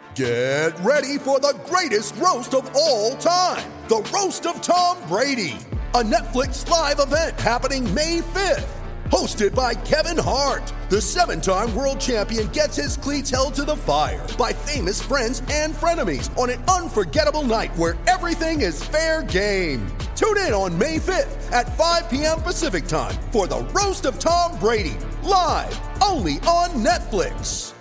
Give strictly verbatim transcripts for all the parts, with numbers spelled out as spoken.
Get ready for the greatest roast of all time, the Roast of Tom Brady, a Netflix live event happening May fifth. Hosted by Kevin Hart, the seven-time world champion gets his cleats held to the fire by famous friends and frenemies on an unforgettable night where everything is fair game. Tune in on May fifth at five p.m. Pacific time for the Roast of Tom Brady, live only on Netflix.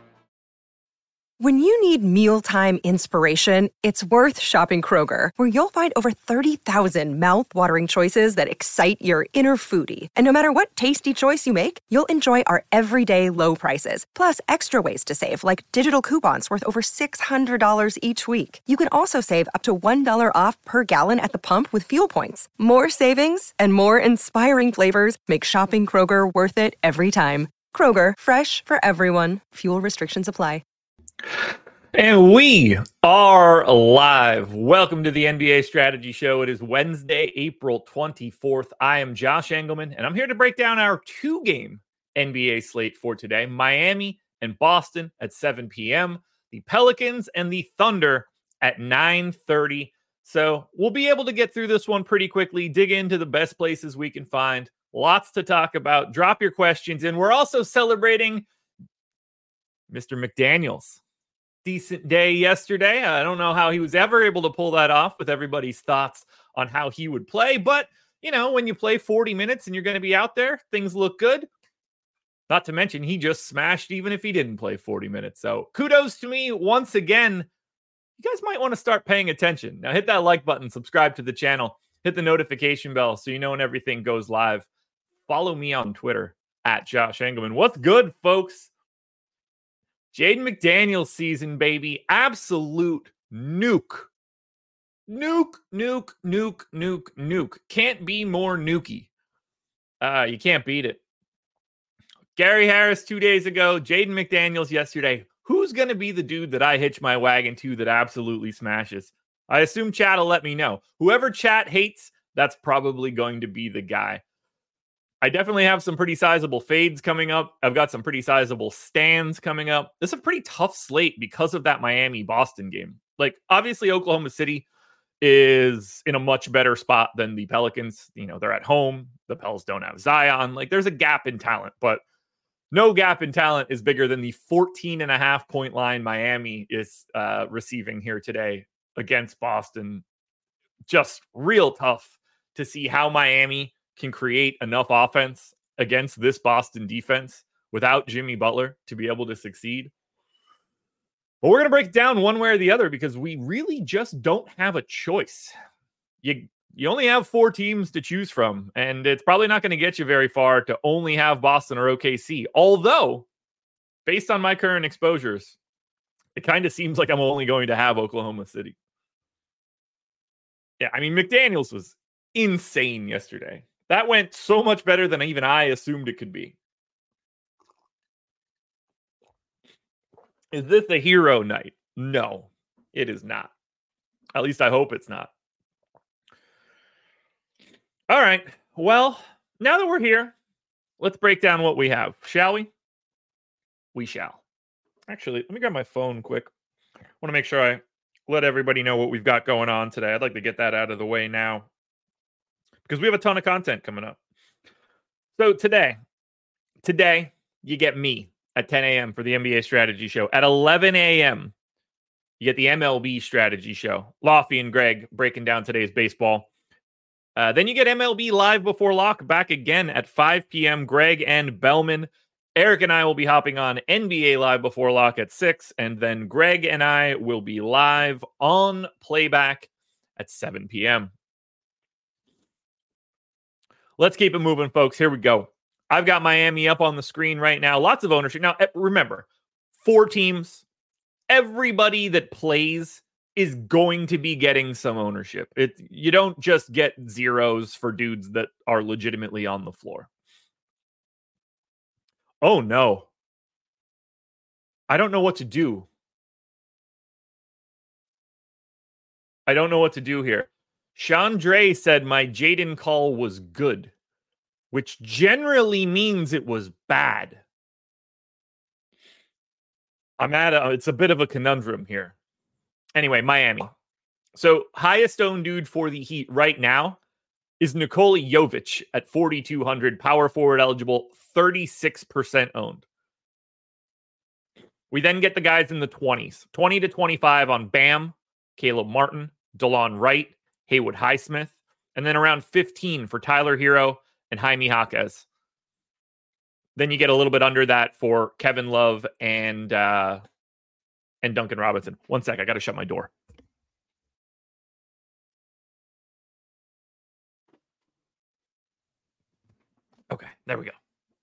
When you need mealtime inspiration, it's worth shopping Kroger, where you'll find over thirty thousand mouth-watering choices that excite your inner foodie. And no matter what tasty choice you make, you'll enjoy our everyday low prices, plus extra ways to save, like digital coupons worth over six hundred dollars each week. You can also save up to one dollar off per gallon at the pump with fuel points. More savings and more inspiring flavors make shopping Kroger worth it every time. Kroger, fresh for everyone. Fuel restrictions apply. And we are live. Welcome to the N B A Strategy Show. It is Wednesday, April twenty-fourth. I am Josh Engelman, and I'm here to break down our two-game N B A slate for today. Miami and Boston at seven p.m., the Pelicans and the Thunder at nine thirty. So we'll be able to get through this one pretty quickly, dig into the best places we can find. Lots to talk about. Drop your questions in. We're also celebrating Mister McDaniels. Decent day yesterday. I don't know how he was ever able to pull that off with everybody's thoughts on how he would play. But, you know, when you play forty minutes and you're going to be out there, things look good. Not to mention, he just smashed even if he didn't play forty minutes. So kudos to me once again. You guys might want to start paying attention. Now hit that like button, subscribe to the channel, hit the notification bell so you know when everything goes live. Follow me on Twitter at Josh Engelman. What's good, folks? Jaden McDaniels season, baby. Absolute nuke. Nuke, nuke, nuke, nuke, nuke. Can't be more nukey. Uh, you can't beat it. Gary Harris two days ago. Jaden McDaniels yesterday. Who's going to be the dude that I hitch my wagon to that absolutely smashes? I assume chat will let me know. Whoever chat hates, that's probably going to be the guy. I definitely have some pretty sizable fades coming up. I've got some pretty sizable stands coming up. This is a pretty tough slate because of that Miami-Boston game. Like, obviously, Oklahoma City is in a much better spot than the Pelicans. You know, they're at home. The Pels don't have Zion. Like, there's a gap in talent, but no gap in talent is bigger than the fourteen and a half point line Miami is uh, receiving here today against Boston. Just real tough to see how Miami can create enough offense against this Boston defense without Jimmy Butler to be able to succeed. But we're going to break it down one way or the other because we really just don't have a choice. You you only have four teams to choose from, and it's probably not going to get you very far to only have Boston or O K C. Although, based on my current exposures, it kind of seems like I'm only going to have Oklahoma City. Yeah, I mean, McDaniels was insane yesterday. That went so much better than even I assumed it could be. Is this a hero night? No, it is not. At least I hope it's not. All right. Well, now that we're here, let's break down what we have, shall we? We shall. Actually, let me grab my phone quick. I want to make sure I let everybody know what we've got going on today. I'd like to get that out of the way now, because we have a ton of content coming up. So today, today, you get me at ten a.m. for the N B A Strategy Show. At eleven a.m., you get the M L B Strategy Show. Lofty and Greg breaking down today's baseball. Uh, then you get M L B Live Before Lock back again at five p.m. Greg and Bellman. Eric and I will be hopping on N B A Live Before Lock at six, and then Greg and I will be live on playback at seven p.m. Let's keep it moving, folks. Here we go. I've got Miami up on the screen right now. Lots of ownership. Now, remember, four teams. Everybody that plays is going to be getting some ownership. It, you don't just get zeros for dudes that are legitimately on the floor. Oh, no. I don't know what to do. I don't know what to do here. Chandre said my Jaden call was good, which generally means it was bad. I'm at a, it's a bit of a conundrum here. Anyway, Miami. So highest owned dude for the Heat right now is Nikola Jovic at forty-two hundred, power forward eligible, thirty-six percent owned. We then get the guys in the twenties, twenty to twenty-five on Bam, Caleb Martin, DeLon Wright, Haywood Highsmith, and then around fifteen for Tyler Hero and Jaime Jaquez. Then you get a little bit under that for Kevin Love and uh, and Duncan Robinson. One sec, I got to shut my door. Okay, there we go.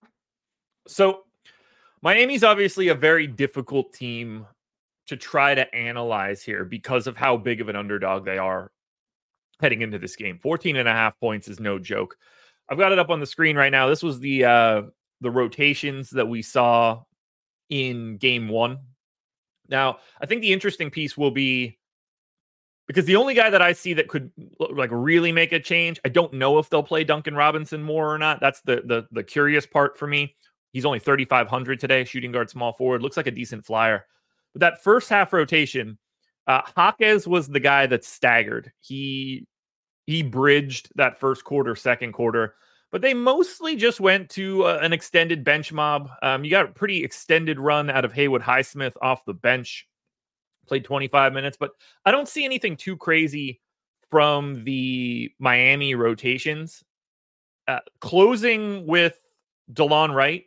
So Miami's obviously a very difficult team to try to analyze here because of how big of an underdog they are heading into this game. fourteen and a half points is no joke. I've got it up on the screen right now. This was the uh, the rotations that we saw in game one. Now, I think the interesting piece will be, because the only guy that I see that could like really make a change, I don't know if they'll play Duncan Robinson more or not. That's the the the curious part for me. He's only thirty-five hundred today, shooting guard, small forward. Looks like a decent flyer. But that first half rotation, uh, Jaquez was the guy that staggered. He he bridged that first quarter, second quarter. But they mostly just went to uh, an extended bench mob. Um, you got a pretty extended run out of Haywood Highsmith off the bench. Played twenty-five minutes, but I don't see anything too crazy from the Miami rotations. Uh, closing with DeLon Wright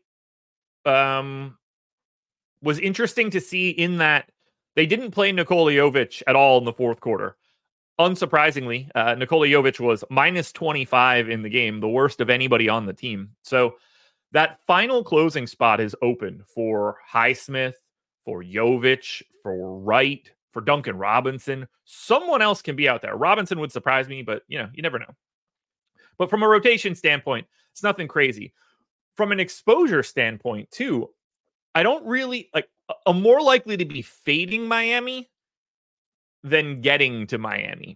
um, was interesting to see in that they didn't play Nikola Jovic at all in the fourth quarter. Unsurprisingly, uh, Nikola Jovic was minus twenty-five in the game, the worst of anybody on the team. So that final closing spot is open for Highsmith, for Jovic, for Wright, for Duncan Robinson. Someone else can be out there. Robinson would surprise me, but you know, you never know. But from a rotation standpoint, it's nothing crazy. From an exposure standpoint, too, I don't really like. I'm more likely to be fading Miami than getting to Miami.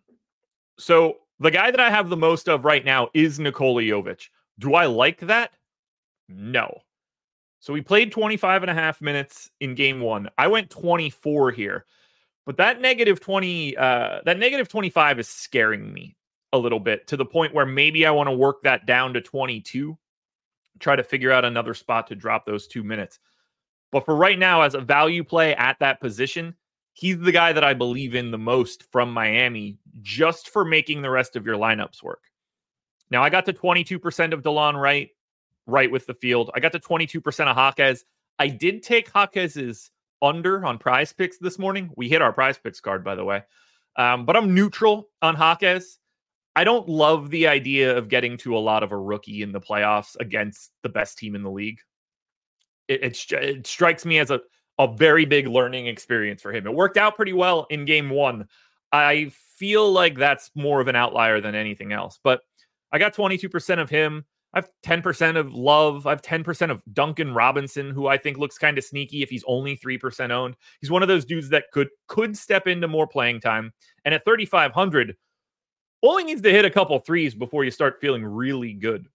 So the guy that I have the most of right now is Nikola Jovic. Do I like that? No. So we played twenty-five and a half minutes in game one. I went twenty-four here, but that negative twenty, uh, that negative twenty-five is scaring me a little bit to the point where maybe I want to work that down to twenty-two, try to figure out another spot to drop those two minutes. But for right now, as a value play at that position, he's the guy that I believe in the most from Miami, just for making the rest of your lineups work. Now, I got to twenty-two percent of DeLon Wright, right with the field. I got to twenty-two percent of Jaquez. I did take Jaquez's under on Prize Picks this morning. We hit our Prize Picks card, by the way. Um, but I'm neutral on Jaquez. I don't love the idea of getting to a lot of a rookie in the playoffs against the best team in the league. It, it, it strikes me as a, a very big learning experience for him. It worked out pretty well in game one. I feel like that's more of an outlier than anything else. But I got twenty-two percent of him. I have ten percent of Love. I have ten percent of Duncan Robinson, who I think looks kind of sneaky if he's only three percent owned. He's one of those dudes that could could step into more playing time. And at thirty-five hundred, only needs to hit a couple threes before you start feeling really good.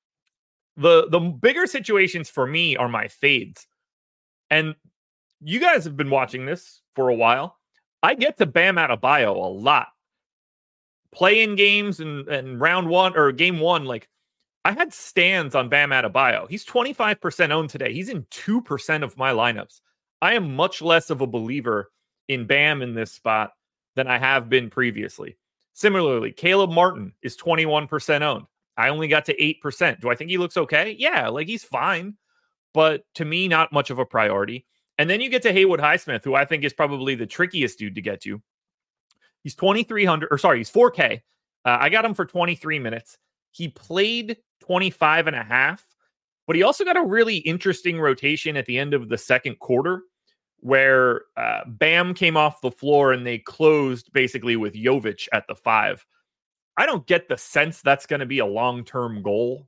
The, the bigger situations for me are my fades. And you guys have been watching this for a while. I get to Bam Adebayo a lot. Playing games and, and round one or game one, like I had stands on Bam Adebayo. He's twenty-five percent owned today. He's in two percent of my lineups. I am much less of a believer in Bam in this spot than I have been previously. Similarly, Caleb Martin is twenty-one percent owned. I only got to eight percent. Do I think he looks okay? Yeah, like he's fine. But to me, not much of a priority. And then you get to Haywood Highsmith, who I think is probably the trickiest dude to get to. He's twenty-three hundred, or sorry, he's four K. Uh, I got him for twenty-three minutes. He played twenty-five and a half, but he also got a really interesting rotation at the end of the second quarter where uh, Bam came off the floor and they closed basically with Jovic at the five. I don't get the sense that's going to be a long-term goal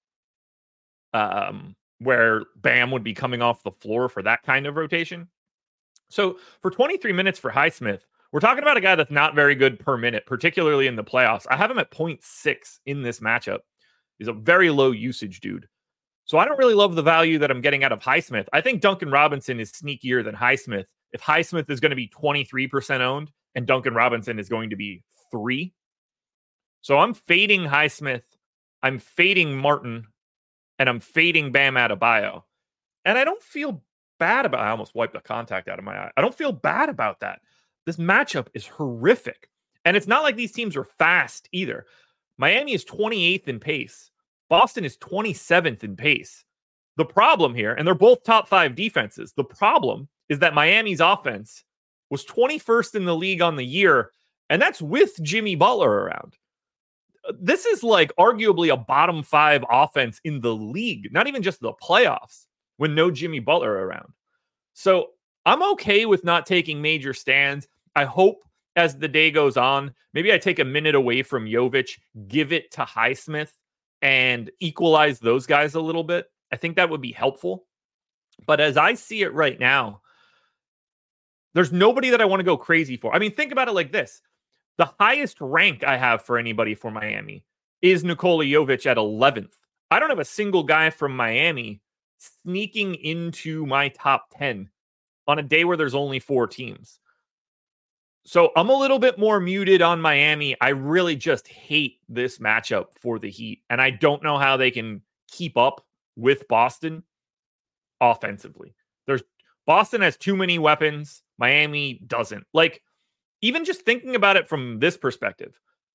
um, where Bam would be coming off the floor for that kind of rotation. So for twenty-three minutes for Highsmith, we're talking about a guy that's not very good per minute, particularly in the playoffs. I have him at zero point six in this matchup. He's a very low usage dude. So I don't really love the value that I'm getting out of Highsmith. I think Duncan Robinson is sneakier than Highsmith. If Highsmith is going to be twenty-three percent owned and Duncan Robinson is going to be three. So I'm fading Highsmith. I'm fading Martin. And I'm fading Bam Adebayo. And I don't feel bad about I almost wiped the contact out of my eye. I don't feel bad about that. This matchup is horrific. And it's not like these teams are fast either. Miami is twenty-eighth in pace. Boston is twenty-seventh in pace. The problem here, and they're both top five defenses, the problem is that Miami's offense was twenty-first in the league on the year, and that's with Jimmy Butler around. This is like arguably a bottom five offense in the league, not even just the playoffs, when no Jimmy Butler around. So I'm okay with not taking major stands. I hope as the day goes on, maybe I take a minute away from Jovic, give it to Highsmith, and equalize those guys a little bit. I think that would be helpful. But as I see it right now, there's nobody that I want to go crazy for. I mean, think about it like this. The highest rank I have for anybody for Miami is Nikola Jovic at eleventh. I don't have a single guy from Miami sneaking into my top ten on a day where there's only four teams. So I'm a little bit more muted on Miami. I really just hate this matchup for the Heat. And I don't know how they can keep up with Boston offensively. There's Boston has too many weapons. Miami doesn't. Like, even just thinking about it from this perspective,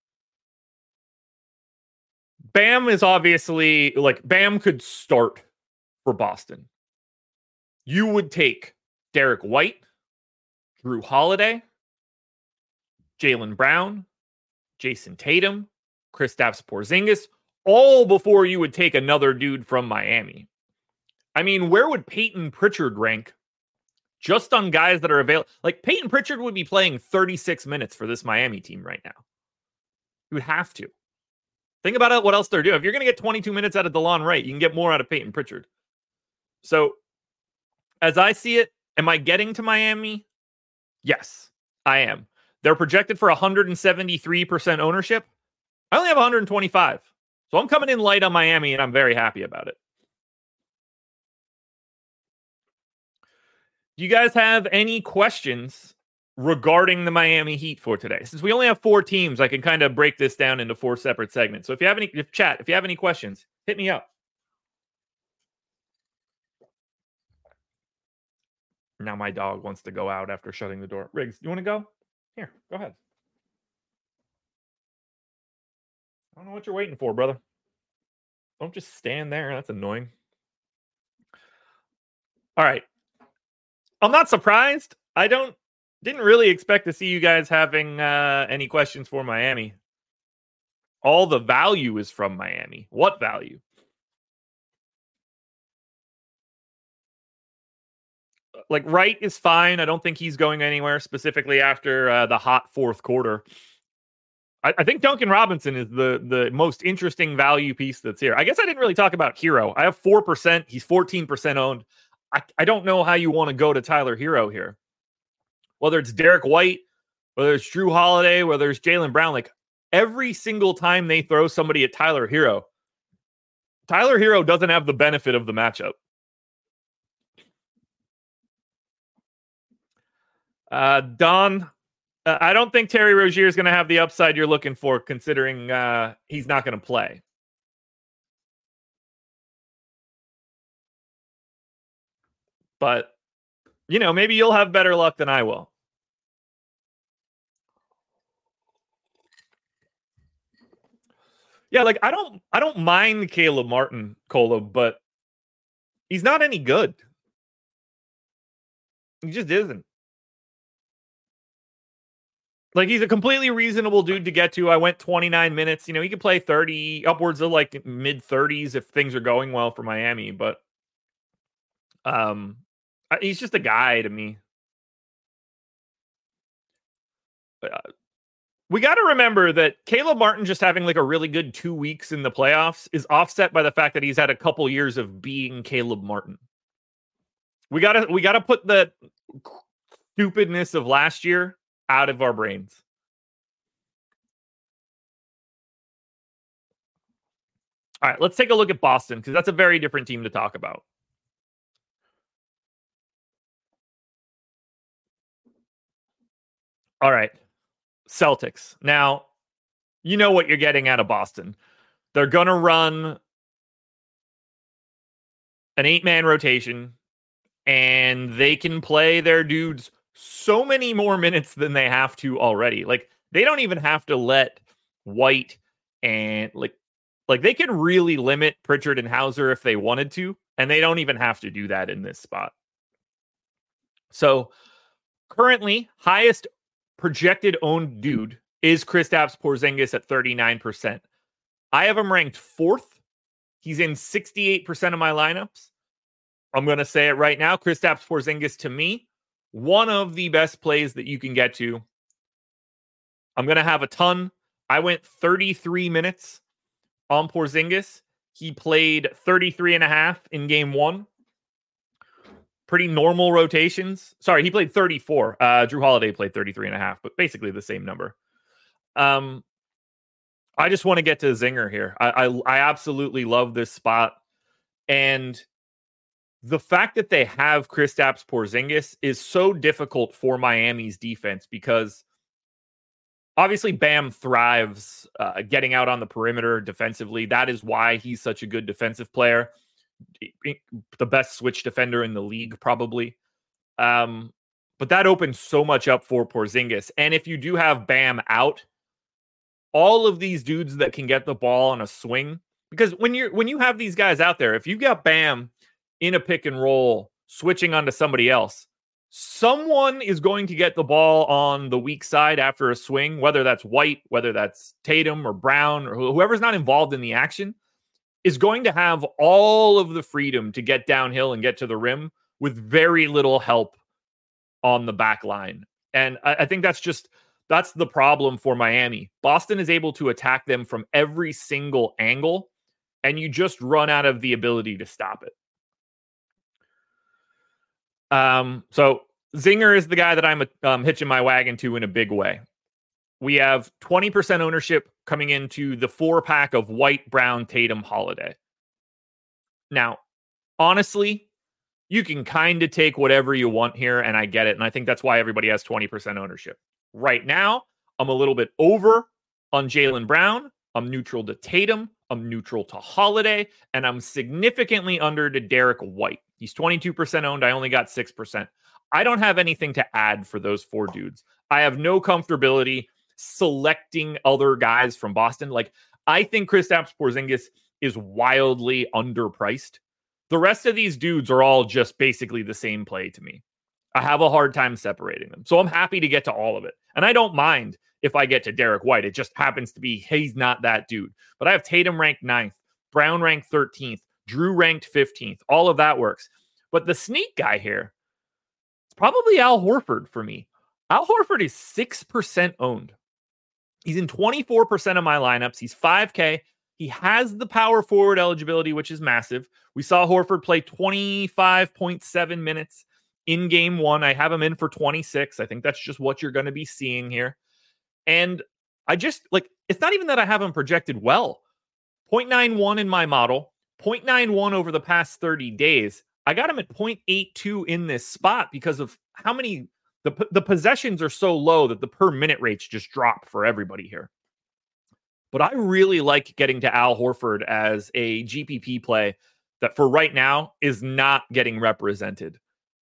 Bam is obviously like Bam could start for Boston. You would take Derek White, Drew Holiday, Jaylen Brown, Jason Tatum, Kristaps Porzingis, all before you would take another dude from Miami. I mean, where would Peyton Pritchard rank just on guys that are available? Like, Peyton Pritchard would be playing thirty-six minutes for this Miami team right now. You would have to. Think about it, what else they're doing. If you're going to get twenty-two minutes out of DeLon Wright, you can get more out of Peyton Pritchard. So, as I see it, am I getting to Miami? Yes, I am. They're projected for one hundred seventy-three percent ownership. I only have one hundred twenty-five. So I'm coming in light on Miami, and I'm very happy about it. Do you guys have any questions regarding the Miami Heat for today? Since we only have four teams, I can kind of break this down into four separate segments. So if you have any, if chat, if you have any questions, hit me up. Now my dog wants to go out after shutting the door. Riggs, you want to go? Here, go ahead. I don't know what you're waiting for, brother. Don't just stand there. That's annoying. All right. I'm not surprised. I don't didn't really expect to see you guys having uh, any questions for Miami. All the value is from Miami. What value? Like, Wright is fine. I don't think he's going anywhere, specifically after uh, the hot fourth quarter. I, I think Duncan Robinson is the, the most interesting value piece that's here. I guess I didn't really talk about Hero. I have four percent. He's fourteen percent owned. I, I don't know how you want to go to Tyler Hero here. Whether it's Derek White, whether it's Drew Holiday, whether it's Jaylen Brown, like every single time they throw somebody at Tyler Hero, Tyler Hero doesn't have the benefit of the matchup. Uh, Don, uh, I don't think Terry Rozier is going to have the upside you're looking for, considering uh, he's not going to play. But, you know, maybe you'll have better luck than I will. Yeah, like I don't I don't mind Caleb Martin, Cola, but he's not any good. He just isn't. Like, he's a completely reasonable dude to get to. I went twenty-nine minutes. You know, he could play thirty, upwards of like mid thirties if things are going well for Miami, but um he's just a guy to me. Uh, we got to remember that Caleb Martin just having like a really good two weeks in the playoffs is offset by the fact that he's had a couple years of being Caleb Martin. We got to we got to put the stupidness of last year out of our brains. All right, let's take a look at Boston because that's a very different team to talk about. All right, Celtics. Now, you know what you're getting out of Boston. They're going to run an eight-man rotation, and they can play their dudes so many more minutes than they have to already. Like, they don't even have to let White and, like, like they can really limit Pritchard and Hauser if they wanted to, and they don't even have to do that in this spot. So, currently, highest projected owned dude is Kristaps Porzingis at thirty-nine percent. I have him ranked fourth. He's in sixty-eight percent of my lineups. I'm going to say it right now. Kristaps Porzingis, to me, one of the best plays that you can get to. I'm going to have a ton. I went thirty-three minutes on Porzingis. He played thirty-three and a half in game one. Pretty normal rotations. Sorry, he played thirty-four. Uh, Drew Holiday played thirty-three and a half, but basically the same number. Um, I just want to get to Zinger here. I, I I absolutely love this spot. And the fact that they have Kristaps Porzingis is so difficult for Miami's defense because obviously Bam thrives uh, getting out on the perimeter defensively. That is why he's such a good defensive player. The best switch defender in the league, probably. Um, but that opens so much up for Porzingis. And if you do have Bam out, all of these dudes that can get the ball on a swing, because when you're when you have these guys out there, if you got Bam in a pick and roll, switching onto somebody else, someone is going to get the ball on the weak side after a swing, whether that's White, whether that's Tatum or Brown, or whoever's not involved in the action, is going to have all of the freedom to get downhill and get to the rim with very little help on the back line. And I, I think that's just, that's the problem for Miami. Boston is able to attack them from every single angle, and you just run out of the ability to stop it. Um, so Zinger is the guy that I'm um, hitching my wagon to in a big way. We have twenty percent ownership coming into the four pack of White, Brown, Tatum, Holiday. Now, honestly, you can kind of take whatever you want here, and I get it. And I think that's why everybody has twenty percent ownership. Right now, I'm a little bit over on Jaylen Brown. I'm neutral to Tatum. I'm neutral to Holiday. And I'm significantly under to Derek White. He's twenty-two percent owned. I only got six percent. I don't have anything to add for those four dudes. I have no comfortability selecting other guys from Boston. Like, I think Kristaps Porzingis is wildly underpriced. The rest of these dudes are all just basically the same play to me. I have a hard time separating them. So I'm happy to get to all of it. And I don't mind if I get to Derek White. It just happens to be, he's not that dude. But I have Tatum ranked ninth, Brown ranked thirteenth, Drew ranked fifteenth. All of that works. But the sneak guy here, it's probably Al Horford for me. Al Horford is six percent owned. He's in twenty-four percent of my lineups. He's five K. He has the power forward eligibility, which is massive. We saw Horford play twenty-five point seven minutes in game one. I have him in for twenty-six. I think that's just what you're going to be seeing here. And I just, like, it's not even that I have him projected well. zero point nine one in my model, zero point nine one over the past thirty days. I got him at zero point eight two in this spot because of how many... The, the possessions are so low that the per minute rates just drop for everybody here. But I really like getting to Al Horford as a G P P play that for right now is not getting represented.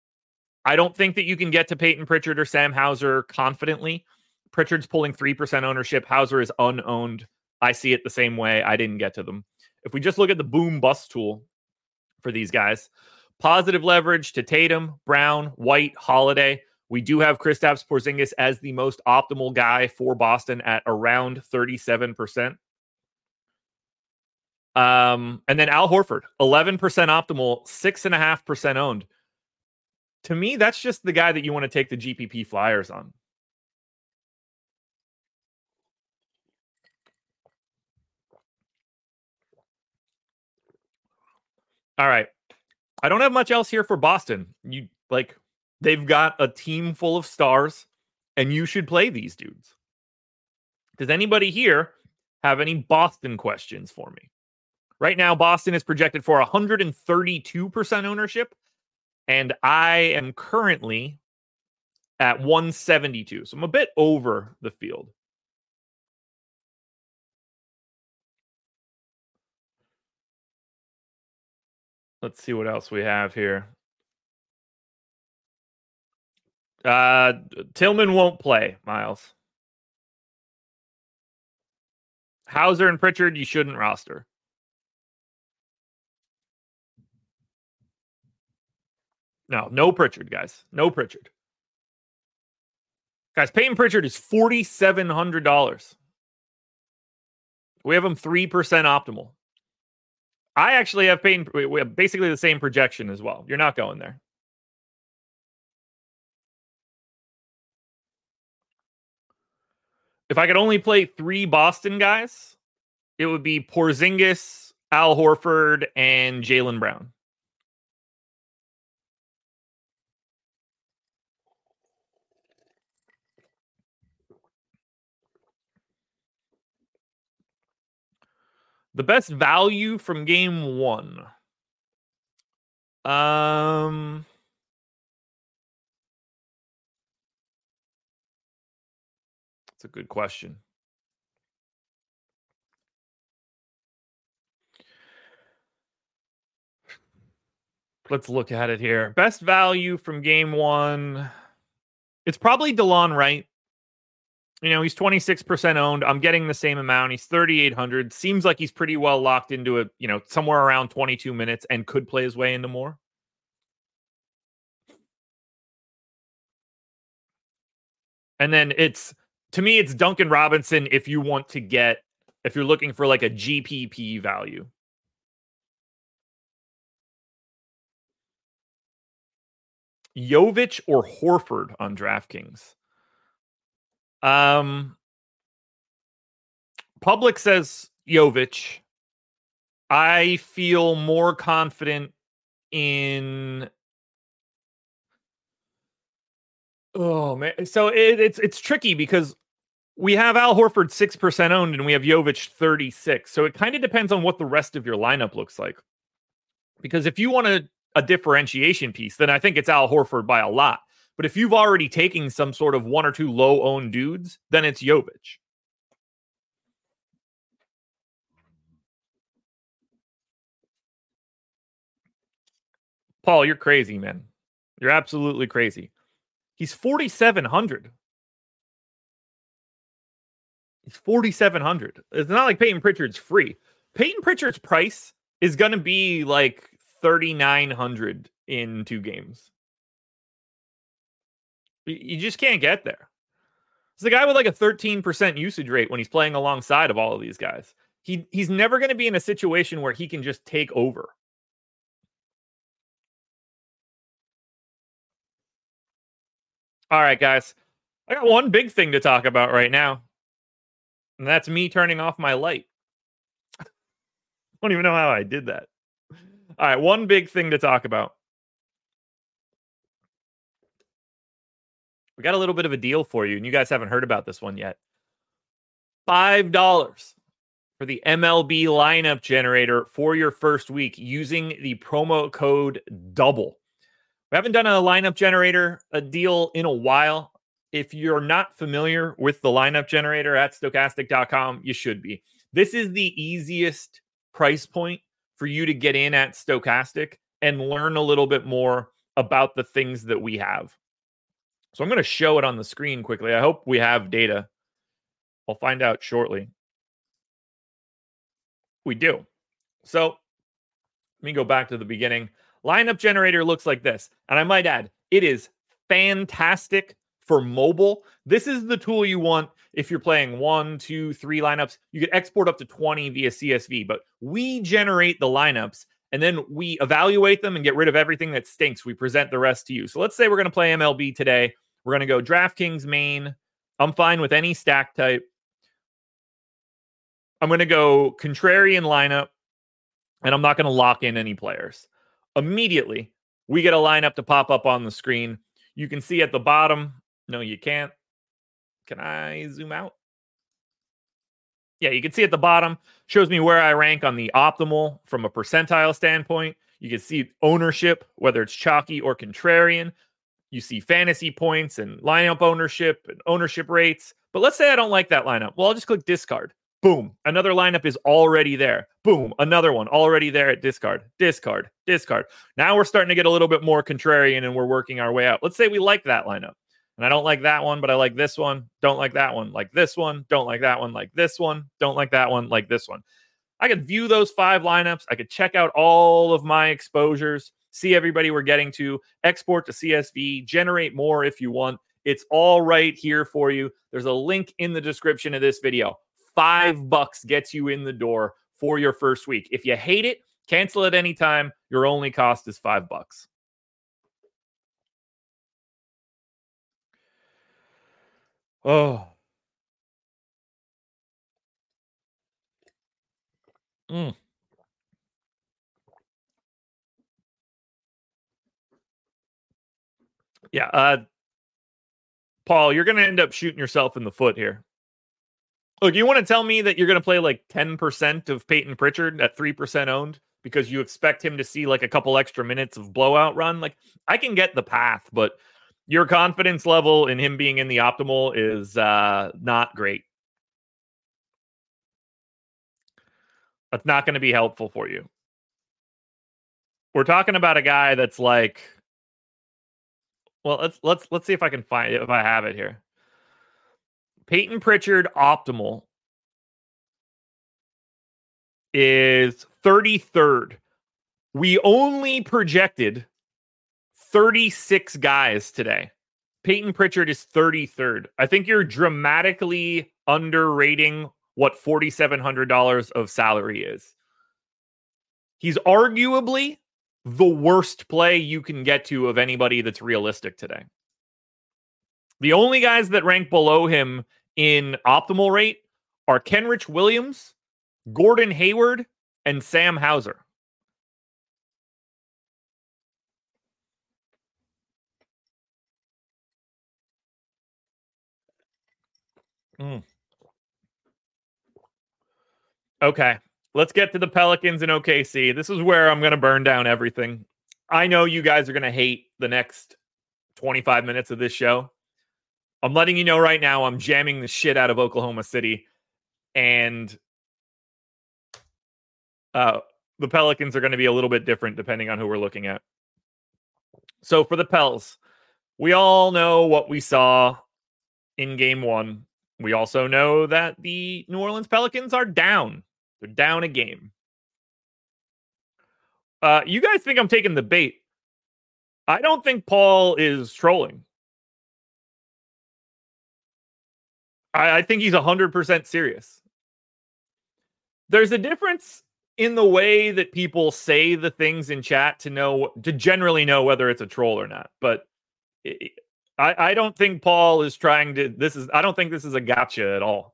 I don't think that you can get to Peyton Pritchard or Sam Hauser confidently. Pritchard's pulling three percent ownership. Hauser is unowned. I see it the same way. I didn't get to them. If we just look at the boom bust tool for these guys, positive leverage to Tatum, Brown, White, Holiday. We do have Kristaps Porzingis as the most optimal guy for Boston at around thirty-seven percent. Um, and then Al Horford, eleven percent optimal, six point five percent owned. To me, that's just the guy that you want to take the G P P flyers on. All right. I don't have much else here for Boston. You like... They've got a team full of stars, and you should play these dudes. Does anybody here have any Boston questions for me? Right now, Boston is projected for one hundred thirty-two percent ownership, and I am currently at one seventy-two. So I'm a bit over the field. Let's see what else we have here. Uh, Tillman won't play, Miles. Hauser and Pritchard, you shouldn't roster. No, no Pritchard, guys. No Pritchard. Guys, Peyton Pritchard is four thousand seven hundred dollars. We have him three percent optimal. I actually have Peyton. We have basically the same projection as well. You're not going there. If I could only play three Boston guys, it would be Porzingis, Al Horford, and Jaylen Brown. The best value from game one. Um, that's a good question. Let's look at it here. Best value from game one. It's probably DeLon Wright. You know, he's twenty-six percent owned. I'm getting the same amount. He's thirty-eight hundred. Seems like he's pretty well locked into it, you know, somewhere around twenty-two minutes and could play his way into more. And then it's, to me, it's Duncan Robinson if you want to get, if you're looking for like a G P P value. Jovic or Horford on DraftKings? Um, Public says Jovic. I feel more confident in. Oh man, so it, it's it's tricky because we have Al Horford six percent owned and we have Jovic thirty-six. So it kind of depends on what the rest of your lineup looks like. Because if you want a, a differentiation piece, then I think it's Al Horford by a lot. But if you've already taken some sort of one or two low-owned dudes, then it's Jovic. Paul, you're crazy, man. You're absolutely crazy. He's forty-seven hundred. He's forty-seven hundred. It's not like Peyton Pritchard's free. Peyton Pritchard's price is going to be like thirty-nine hundred in two games. You just can't get there. It's the guy with like a thirteen percent usage rate when he's playing alongside of all of these guys. He he's never going to be in a situation where he can just take over. All right, guys. I got one big thing to talk about right now. And that's me turning off my light. I don't even know how I did that. All right, one big thing to talk about. We got a little bit of a deal for you, and you guys haven't heard about this one yet. five dollars for the M L B lineup generator for your first week using the promo code DOUBLE. We haven't done a lineup generator a deal in a while. If you're not familiar with the lineup generator at stokastic dot com, you should be. This is the easiest price point for you to get in at Stokastic and learn a little bit more about the things that we have. So I'm going to show it on the screen quickly. I hope we have data. I'll find out shortly. We do. So let me go back to the beginning. Lineup generator looks like this. And I might add, it is fantastic for mobile. This is the tool you want if you're playing one, two, three lineups. You could export up to twenty via C S V, but we generate the lineups and then we evaluate them and get rid of everything that stinks. We present the rest to you. So let's say we're going to play M L B today. We're going to go DraftKings main. I'm fine with any stack type. I'm going to go contrarian lineup, and I'm not going to lock in any players. Immediately, we get a lineup to pop up on the screen. You can see at the bottom. No, you can't. Can I zoom out? Yeah, you can see at the bottom, shows me where I rank on the optimal from a percentile standpoint. You can see ownership, whether it's chalky or contrarian. You see fantasy points and lineup ownership and ownership rates. But let's say I don't like that lineup. Well, I'll just click discard. Boom. Another lineup is already there. Boom. Another one already there at discard, discard, discard. Now we're starting to get a little bit more contrarian and we're working our way out. Let's say we like that lineup. And I don't like that one, but I like this one. Don't like that one. Like this one. Don't like that one. Like this one. Don't like that one. Like this one. I could view those five lineups. I could check out all of my exposures, see everybody we're getting to, export to C S V, generate more if you want. It's all right here for you. There's a link in the description of this video. Five bucks gets you in the door for your first week. If you hate it, cancel at any time. Your only cost is five bucks. Oh. Mm. Yeah. Uh, Paul, you're going to end up shooting yourself in the foot here. Look, you want to tell me that you're going to play like ten percent of Peyton Pritchard at three percent owned because you expect him to see like a couple extra minutes of blowout run? Like, I can get the path, but your confidence level in him being in the optimal is uh, not great. That's not going to be helpful for you. We're talking about a guy that's like, well, let's let's let's see if I can find it, if I have it here. Peyton Pritchard optimal is thirty-third. We only projected thirty-six guys today. Peyton Pritchard is thirty-third. I think you're dramatically underrating what four thousand seven hundred dollars of salary is. He's arguably the worst play you can get to of anybody that's realistic today. The only guys that rank below him in optimal rate are Kenrich Williams, Gordon Hayward, and Sam Hauser. Mm. Okay, let's get to the Pelicans and O K C. This is where I'm going to burn down everything. I know you guys are going to hate the next twenty-five minutes of this show. I'm letting you know right now, I'm jamming the shit out of Oklahoma City. And uh, the Pelicans are going to be a little bit different depending on who we're looking at. So for the Pels, we all know what we saw in game one. We also know that the New Orleans Pelicans are down. They're down a game. Uh, you guys think I'm taking the bait. I don't think Paul is trolling. I, I think he's one hundred percent serious. There's a difference in the way that people say the things in chat to know, to generally know whether it's a troll or not. But it, I, I don't think Paul is trying to, this is, I don't think this is a gotcha at all.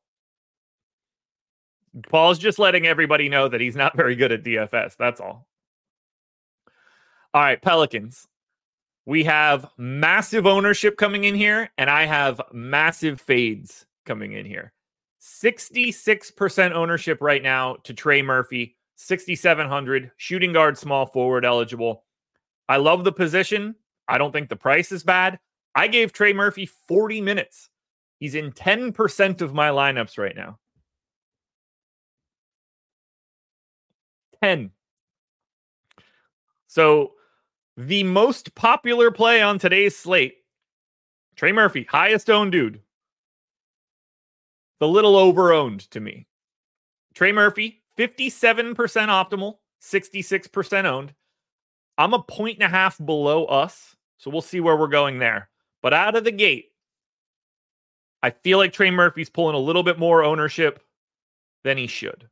Paul's just letting everybody know that he's not very good at D F S. That's all. All right, Pelicans. We have massive ownership coming in here, and I have massive fades coming in here. sixty-six percent ownership right now to Trey Murphy, sixty-seven hundred, shooting guard, small forward eligible. I love the position. I don't think the price is bad. I gave Trey Murphy forty minutes. He's in ten percent of my lineups right now. ten. So the most popular play on today's slate, Trey Murphy, highest owned dude. The little over-owned to me. Trey Murphy, fifty-seven percent optimal, sixty-six percent owned. I'm a point and a half below us, so we'll see where we're going there. But out of the gate, I feel like Trey Murphy's pulling a little bit more ownership than he should.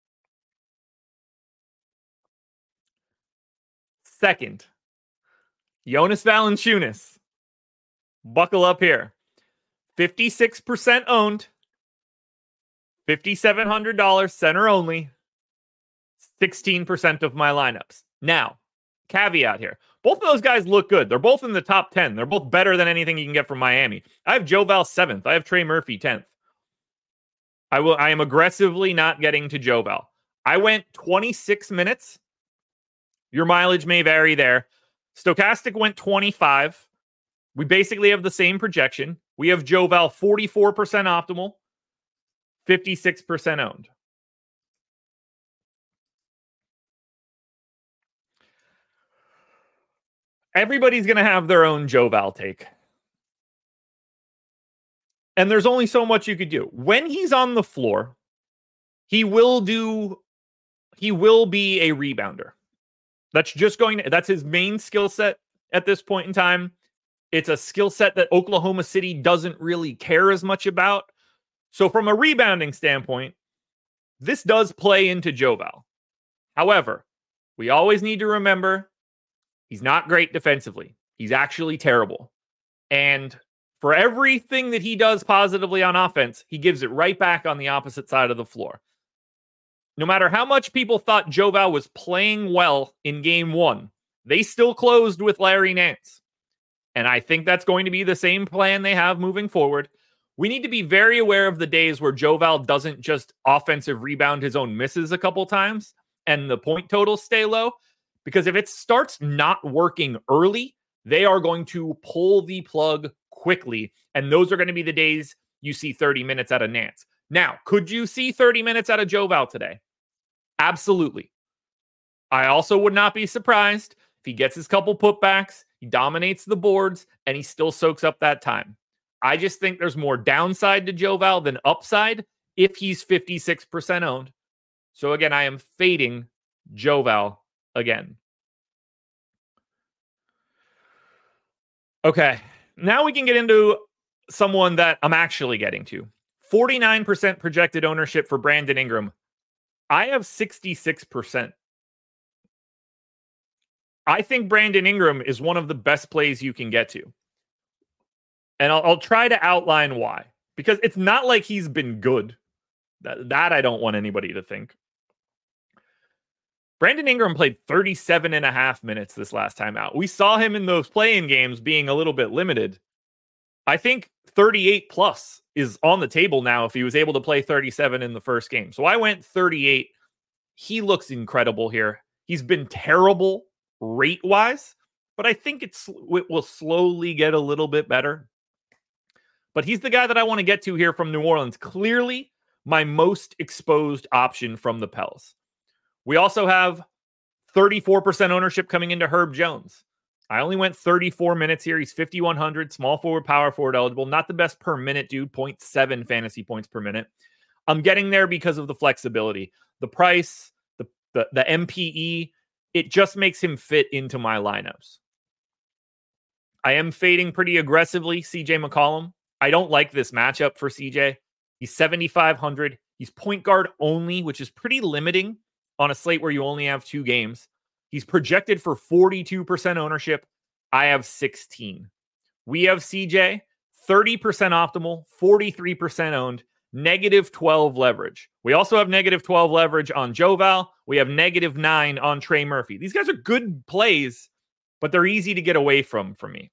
Second, Jonas Valanciunas. Buckle up here. fifty-six percent owned. five thousand seven hundred dollars center only. sixteen percent of my lineups. Now, caveat here. Both of those guys look good. They're both in the top ten. They're both better than anything you can get from Miami. I have Joe Val seventh. I have Trey Murphy tenth. I will. I am aggressively not getting to Joval. I went twenty-six minutes. Your mileage may vary there. Stokastic went twenty-five. We basically have the same projection. We have Joval forty-four percent optimal, fifty-six percent owned. Everybody's going to have their own Joval take. And there's only so much you could do. When he's on the floor, he will do, he will be a rebounder. That's just going to, that's his main skill set at this point in time. It's a skill set that Oklahoma City doesn't really care as much about. So from a rebounding standpoint, this does play into Joval. However, we always need to remember he's not great defensively. He's actually terrible. And for everything that he does positively on offense, he gives it right back on the opposite side of the floor. No matter how much people thought Joval was playing well in game one, they still closed with Larry Nance. And I think that's going to be the same plan they have moving forward. We need to be very aware of the days where Joval doesn't just offensive rebound his own misses a couple times and the point totals stay low. Because if it starts not working early, they are going to pull the plug quickly. And those are going to be the days you see thirty minutes out of Nance. Now, could you see thirty minutes out of Joval today? Absolutely. I also would not be surprised if he gets his couple putbacks, he dominates the boards, and he still soaks up that time. I just think there's more downside to Joval than upside if he's fifty-six percent owned. So again, I am fading Joval again. Okay, now we can get into someone that I'm actually getting to. forty-nine percent projected ownership for Brandon Ingram. I have sixty-six percent. I think Brandon Ingram is one of the best plays you can get to. And I'll, I'll try to outline why. Because it's not like he's been good. That, that I don't want anybody to think. Brandon Ingram played thirty-seven and a half minutes this last time out. We saw him in those play-in games being a little bit limited. I think thirty-eight plus is on the table now if he was able to play thirty-seven in the first game. So I went thirty-eight. He looks incredible here. He's been terrible rate-wise, but I think it's, it will slowly get a little bit better. But he's the guy that I want to get to here from New Orleans. Clearly, my most exposed option from the Pels. We also have thirty-four percent ownership coming into Herb Jones. I only went thirty-four minutes here. He's fifty-one hundred, small forward, power forward eligible. Not the best per minute, dude. zero point seven fantasy points per minute. I'm getting there because of the flexibility. The price, the, the, the M P E, it just makes him fit into my lineups. I am fading pretty aggressively C J McCollum. I don't like this matchup for C J. He's seventy-five hundred. He's point guard only, which is pretty limiting on a slate where you only have two games. He's projected for forty-two percent ownership. I have sixteen. We have C J, thirty percent optimal, forty-three percent owned, negative twelve leverage. We also have negative twelve leverage on Joval. We have negative nine on Trey Murphy. These guys are good plays, but they're easy to get away from for me.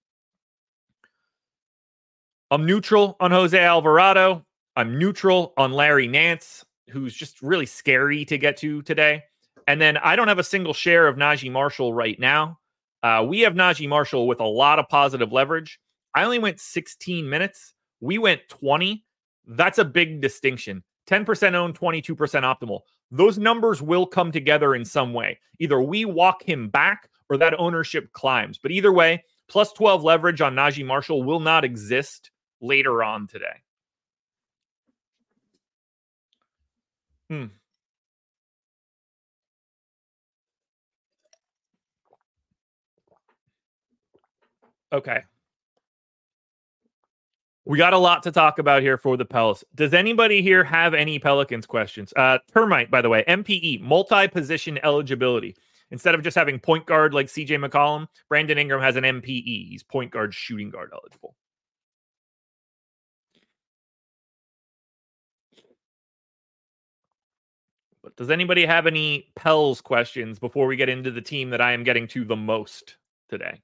I'm neutral on Jose Alvarado. I'm neutral on Larry Nance, who's just really scary to get to today. And then I don't have a single share of Najee Marshall right now. Uh, we have Najee Marshall with a lot of positive leverage. I only went sixteen minutes. We went twenty. That's a big distinction. ten percent owned, twenty-two percent optimal. Those numbers will come together in some way. Either we walk him back or that ownership climbs. But either way, plus twelve leverage on Najee Marshall will not exist later on today. Hmm. Okay. We got a lot to talk about here for the Pels. Does anybody here have any Pelicans questions? Uh, Termite, by the way, M P E, multi-position eligibility. Instead of just having point guard like C J McCollum, Brandon Ingram has an M P E. He's point guard, shooting guard eligible. But does anybody have any Pels questions before we get into the team that I am getting to the most today?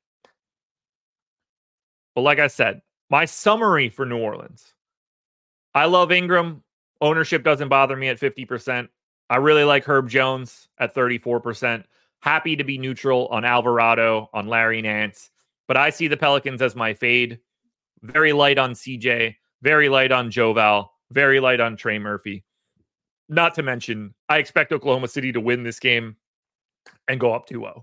But like I said, my summary for New Orleans. I love Ingram. Ownership doesn't bother me at fifty percent. I really like Herb Jones at thirty-four percent. Happy to be neutral on Alvarado, on Larry Nance. But I see the Pelicans as my fade. Very light on C J. Very light on Joval. Very light on Trey Murphy. Not to mention, I expect Oklahoma City to win this game and go up two oh.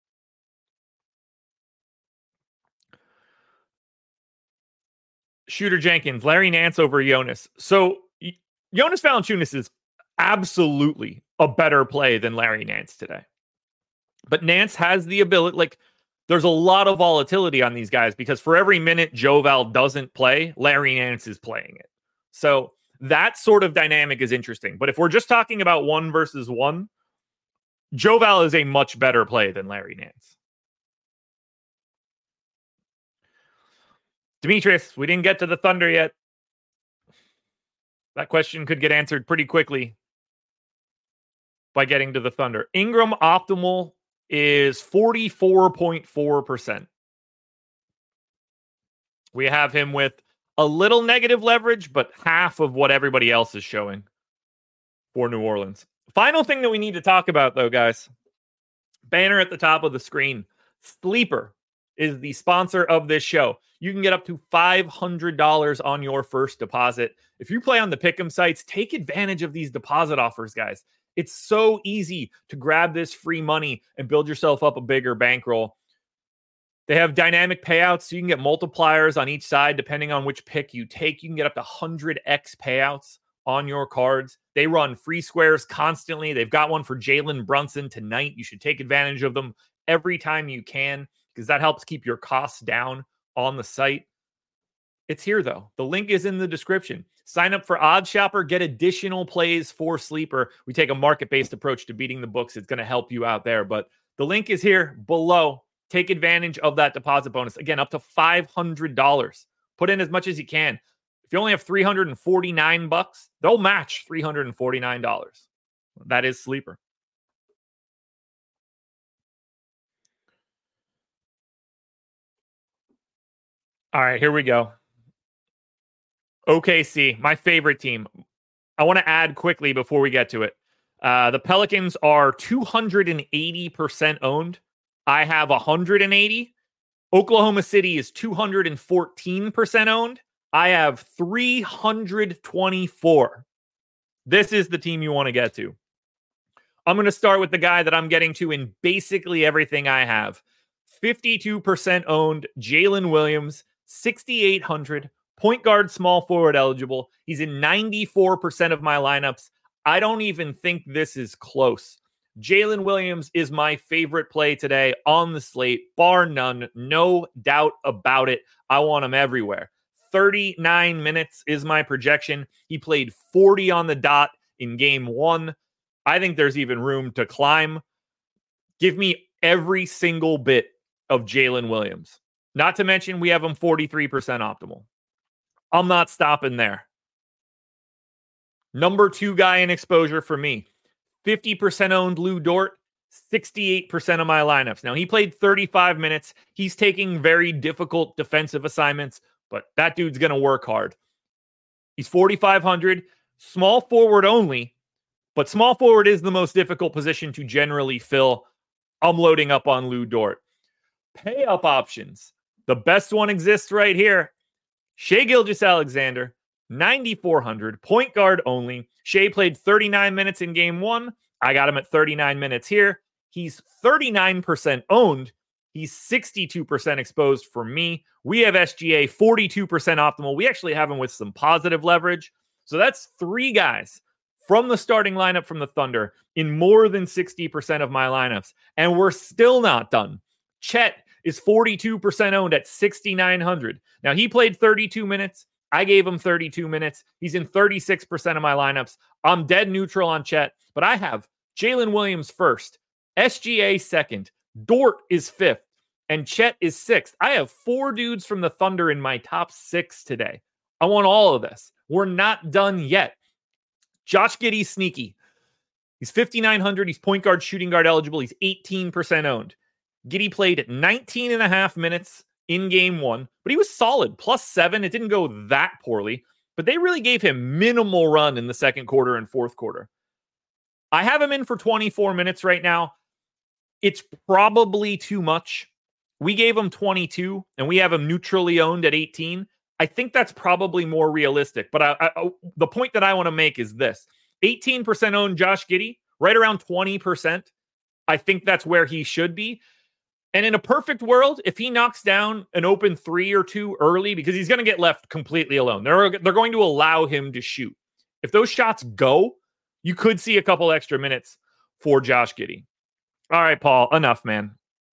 Shooter Jenkins, Larry Nance over Jonas. So Jonas Valanciunas is absolutely a better play than Larry Nance today. But Nance has the ability, like, there's a lot of volatility on these guys because for every minute Joval doesn't play, Larry Nance is playing it. So that sort of dynamic is interesting. But if we're just talking about one versus one, Joval is a much better play than Larry Nance. Demetrius, we didn't get to the Thunder yet. That question could get answered pretty quickly by getting to the Thunder. Ingram optimal is forty-four point four percent. We have him with a little negative leverage, but half of what everybody else is showing for New Orleans. Final thing that we need to talk about, though, guys. Banner at the top of the screen. Sleeper is the sponsor of this show. You can get up to five hundred dollars on your first deposit. If you play on the Pick'em sites, take advantage of these deposit offers, guys. It's so easy to grab this free money and build yourself up a bigger bankroll. They have dynamic payouts, so you can get multipliers on each side depending on which pick you take. You can get up to one hundred x payouts on your cards. They run free squares constantly. They've got one for Jalen Brunson tonight. You should take advantage of them every time you can because that helps keep your costs down on the site. It's here, though. The link is in the description. Sign up for Odd Shopper. Get additional plays for Sleeper. We take a market-based approach to beating the books. It's going to help you out there. But the link is here below. Take advantage of that deposit bonus. Again, up to five hundred dollars. Put in as much as you can. If you only have three hundred forty-nine bucks, they'll match three hundred forty-nine dollars. That is Sleeper. All right, here we go. O K C, my favorite team. I want to add quickly before we get to it. Uh, the Pelicans are two hundred eighty percent owned. I have one hundred eighty. Oklahoma City is two hundred fourteen percent owned. I have three hundred twenty-four. This is the team you want to get to. I'm going to start with the guy that I'm getting to in basically everything I have. fifty-two percent owned, Jalen Williams, sixty-eight hundred, point guard, small forward eligible. He's in ninety-four percent of my lineups. I don't even think this is close. Jalen Williams is my favorite play today on the slate, bar none, no doubt about it. I want him everywhere. thirty-nine minutes is my projection. He played forty on the dot in game one. I think there's even room to climb. Give me every single bit of Jalen Williams. Not to mention we have him forty-three percent optimal. I'm not stopping there. Number two guy in exposure for me. fifty percent owned Lou Dort, sixty-eight percent of my lineups. Now, he played thirty-five minutes. He's taking very difficult defensive assignments, but that dude's going to work hard. He's forty-five hundred, small forward only, but small forward is the most difficult position to generally fill. I'm loading up on Lou Dort. Pay up options. The best one exists right here. Shai Gilgeous-Alexander, ninety-four hundred, point guard only. Shai played thirty-nine minutes in game one. I got him at thirty-nine minutes here. He's thirty-nine percent owned. He's sixty-two percent exposed for me. We have S G A forty-two percent optimal. We actually have him with some positive leverage. So that's three guys from the starting lineup from the Thunder in more than sixty percent of my lineups. And we're still not done. Chet is forty-two percent owned at sixty-nine hundred. Now, he played thirty-two minutes. I gave him thirty-two minutes. He's in thirty-six percent of my lineups. I'm dead neutral on Chet, but I have Jalen Williams first, S G A second, Dort is fifth, and Chet is sixth. I have four dudes from the Thunder in my top six today. I want all of this. We're not done yet. Josh Giddey's sneaky. He's fifty-nine hundred. He's point guard, shooting guard eligible. He's eighteen percent owned. Giddey played nineteen and a half minutes in game one, but he was solid. Plus seven. It didn't go that poorly. but they really gave him minimal run in the second quarter and fourth quarter. I have him in for twenty-four minutes right now. It's probably too much. We gave him twenty-two, and we have him neutrally owned at eighteen. I think that's probably more realistic. But I, I, the point that I want to make is this. eighteen percent owned Josh Giddey, right around twenty percent. I think that's where he should be. And in a perfect world, if he knocks down an open three or two early, because he's going to get left completely alone. They're, they're going to allow him to shoot. If those shots go, you could see a couple extra minutes for Josh Giddey. All right, Paul, enough, man.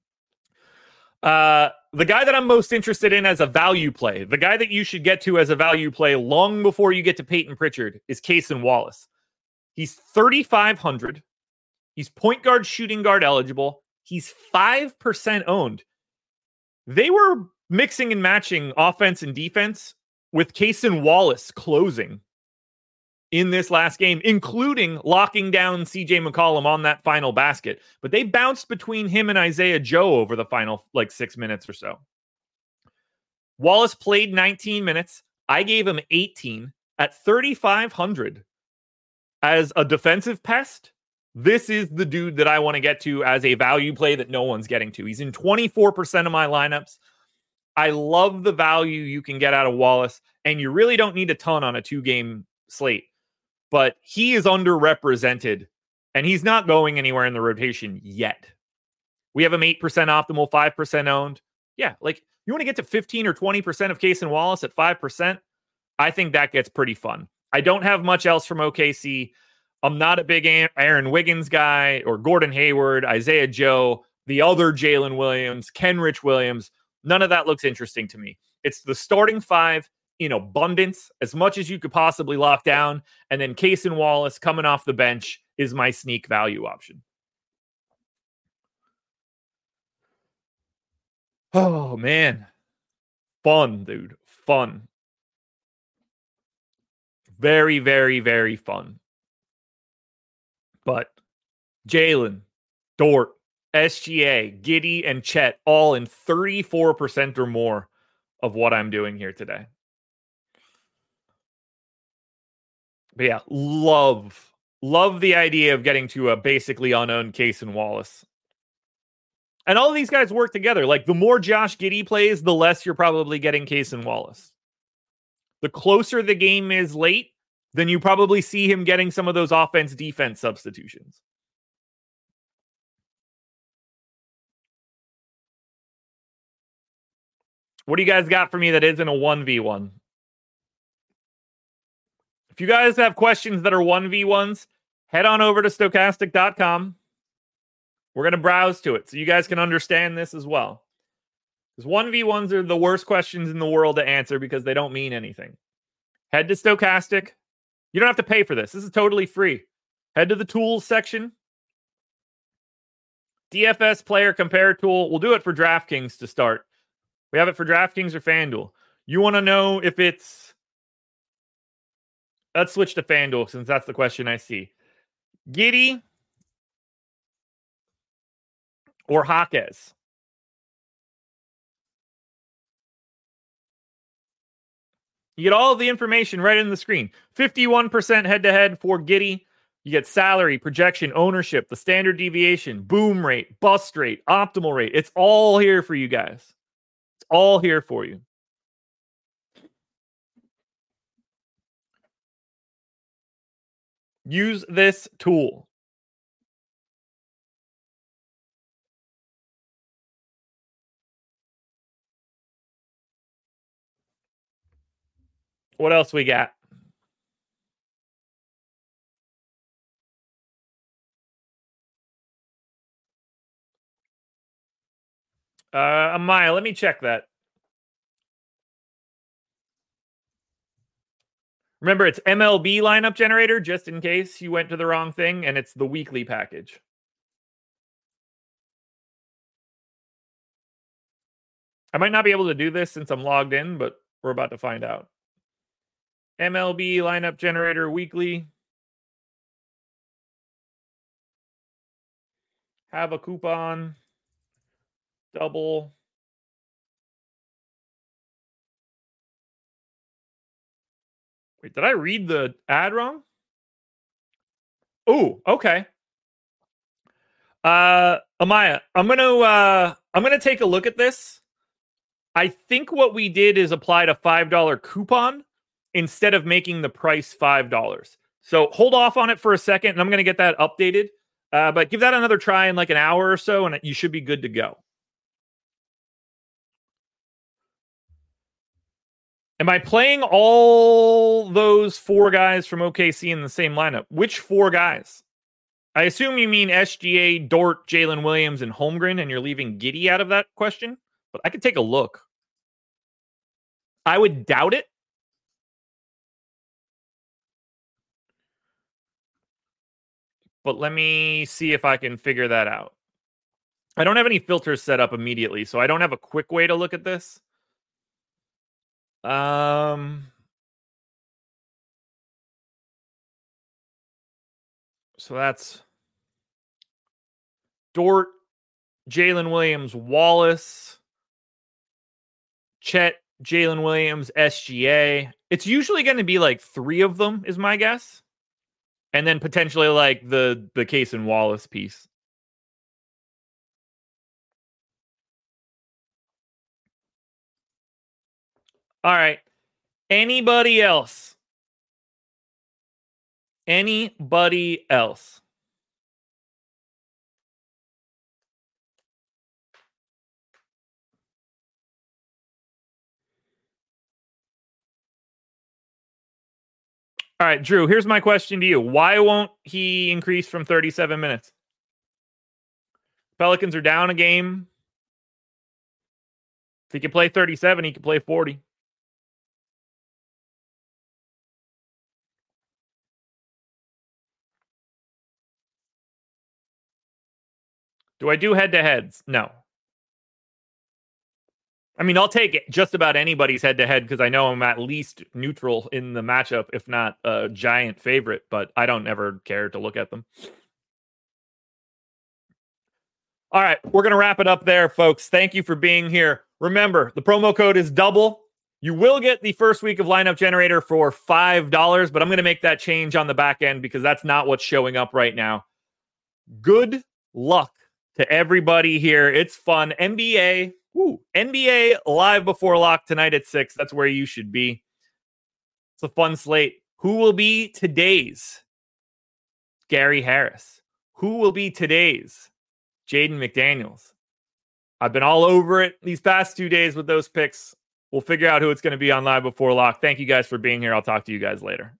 Uh, the guy that I'm most interested in as a value play, the guy that you should get to as a value play long before you get to Peyton Pritchard, is Cason Wallace. He's thirty-five hundred. He's point guard, shooting guard eligible. He's five percent owned. They were mixing and matching offense and defense with Cason Wallace closing in this last game, including locking down C J McCollum on that final basket. But they bounced between him and Isaiah Joe over the final like six minutes or so. Wallace played nineteen minutes. I gave him eighteen at thirty-five hundred. As a defensive pest, this is the dude that I want to get to as a value play that no one's getting to. He's in twenty-four percent of my lineups. I love the value you can get out of Wallace, and you really don't need a ton on a two-game slate. But he is underrepresented, and he's not going anywhere in the rotation yet. We have him eight percent optimal, five percent owned. Yeah, like you want to get to fifteen or twenty percent of Cason Wallace at five percent? I think that gets pretty fun. I don't have much else from O K C. I'm not a big Aaron Wiggins guy or Gordon Hayward, Isaiah Joe, the other Jalen Williams, Kenrich Williams. None of that looks interesting to me. It's the starting five in abundance, as much as you could possibly lock down. And then Cason Wallace coming off the bench is my sneak value option. Oh, man. Fun, dude. Fun. Very, very, very fun. But Jalen, Dort, S G A, Giddey, and Chet all in thirty-four percent or more of what I'm doing here today. But yeah, love, love the idea of getting to a basically unowned Cason Wallace. And all of these guys work together. Like the more Josh Giddey plays, the less you're probably getting Cason Wallace. The closer the game is late, then you probably see him getting some of those offense-defense substitutions. What do you guys got for me that isn't a one v one? If you guys have questions that are one v ones, head on over to stokastic dot com. We're going to browse to it so you guys can understand this as well. Because one v ones are the worst questions in the world to answer because they don't mean anything. Head to Stokastic. You don't have to pay for this. This is totally free. Head to the tools section. D F S player compare tool. We'll do it for DraftKings to start. We have it for DraftKings or FanDuel. You want to know if it's... Let's switch to FanDuel since that's the question I see. Giddey or Jaquez? You get all of the information right in the screen. fifty-one percent head-to-head for Giddey. You get salary, projection, ownership, the standard deviation, boom rate, bust rate, optimal rate. It's all here for you guys. It's all here for you. Use this tool. What else we got? Uh, Amaya, let me check that. Remember, it's M L B lineup generator, just in case you went to the wrong thing, and it's the weekly package. I might not be able to do this since I'm logged in, but we're about to find out. M L B lineup generator weekly. Have a coupon. Double. Wait, did I read the ad wrong? Oh, okay. Uh, Amaya, I'm gonna uh, I'm gonna take a look at this. I think what we did is applied a five dollar coupon instead of making the price five dollars. So hold off on it for a second, and I'm gonna get that updated. Uh, but give that another try in like an hour or so, and you should be good to go. Am I playing all those four guys from O K C in the same lineup? Which four guys? I assume you mean S G A, Dort, Jalen Williams, and Holmgren, and you're leaving Giddey out of that question? But I could take a look. I would doubt it. But let me see if I can figure that out. I don't have any filters set up immediately, so I don't have a quick way to look at this. Um... So that's Dort, Jalen Williams, Wallace, Chet, Jalen Williams, S G A. It's usually going to be like three of them, is my guess. And then potentially like the, the Case and Wallace piece. All right. Anybody else? Anybody else? All right, Drew, here's my question to you. Why won't he increase from thirty-seven minutes? Pelicans are down a game. If he can play thirty-seven, he can play forty. Do I do head-to-heads? No. I mean, I'll take it just about anybody's head-to-head because I know I'm at least neutral in the matchup, if not a giant favorite, but I don't ever care to look at them. All right, we're going to wrap it up there, folks. Thank you for being here. Remember, the promo code is double. You will get the first week of Lineup Generator for five dollars, but I'm going to make that change on the back end because that's not what's showing up right now. Good luck to everybody here. It's fun. N B A, woo, N B A live before lock tonight at six. That's where you should be. It's a fun slate. Who will be today's Gary Harris? Who will be today's Jaden McDaniels? I've been all over it these past two days with those picks. We'll figure out who it's going to be on live before lock. Thank you guys for being here. I'll talk to you guys later.